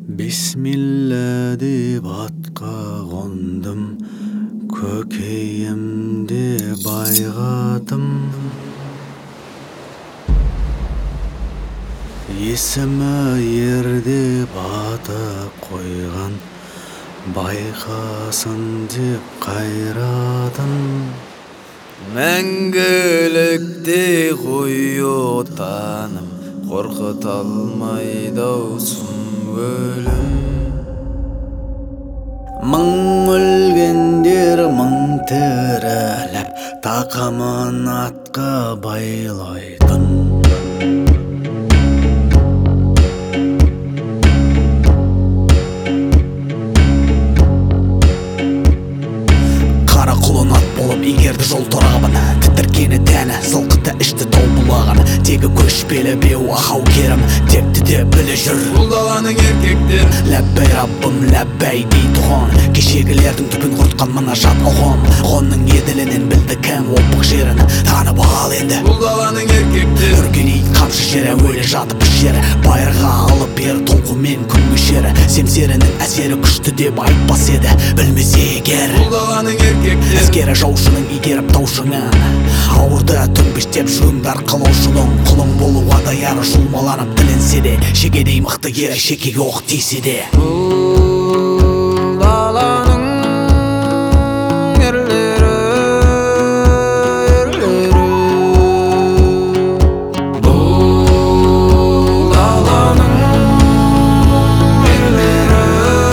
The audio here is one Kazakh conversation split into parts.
Бисмилла деп атқа қондым, көкейімде байғадым. Есімі ер деп аты қойған, байқасын деп қайрадым. Мәңгілікте қой отаным, қорқыта алмайды-ау сұм өлім. Мың өлгендер мың тіріліп, тақымын атқа байлайтын. Қара құлын ат болып игерді жол торабын, тітіркені тәні, сылқыты ішті тау бұлағын. Тегі көшпелі беу ахау керім, текті де білі жүр бұл даланың еркектер. Ләббәй раббым, ләббәй дейтұғын, кешегілердің түпін құртқан мына жат ұғым. Ғонның еділінен білді кәм опық жерін, танып ал енді бұл даланың еркектер. Үргенейт қамшы жері, өлі жатып жері, байырға алып бер толқумен күн көшері. Семсерінің әсері күшті деп айтпас еді, білмесе егер бұл даланың еркектер. Әскері жаушының игеріп таушыңын, ауырды төмпештеп жуыңдар қалаушылың. Құлың болуға даяр жұлмаланып тілінсе де, шегедей мықты ері шекеге оқ тисе де. Бұл даланың ерлері, бұл даланың ерлері.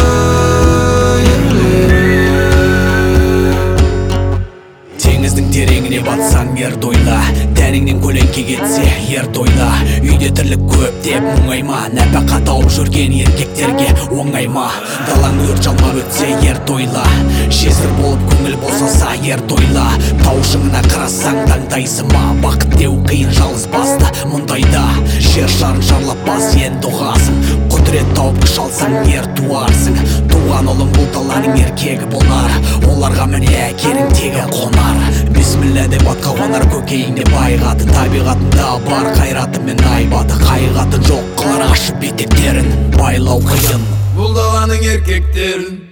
Теңіздің тереңіне батсаң ер тойла, тәніңнен көлеңке кетсе ер тойла. Үйде тірлік көп деп мұңайма, нәпақа тауып жүрген еркектерге оңайма. Далаң өрт жалмап өтсе ер тойла, жесір болып көңіл босаса ер тойла. Тау шыңына қарасаң таңдайсың ма, бақыт деу қиын жалғыз басты мұндайда. Жер шарын шарлап бас енді ұғасың, құдірет тауып күш алсаң ер туарсың. Туған ұлың бұл даланың еркегі болар, оларға міне әкенің тегі қонар. Бисмилла деп атқа қонар, көкейіңде байғаты, табиғатында бар қайраты мен айбаты. Қайғатын жоқ қылар ашып етектерін, байлау қиын бұл даланың еркектерін.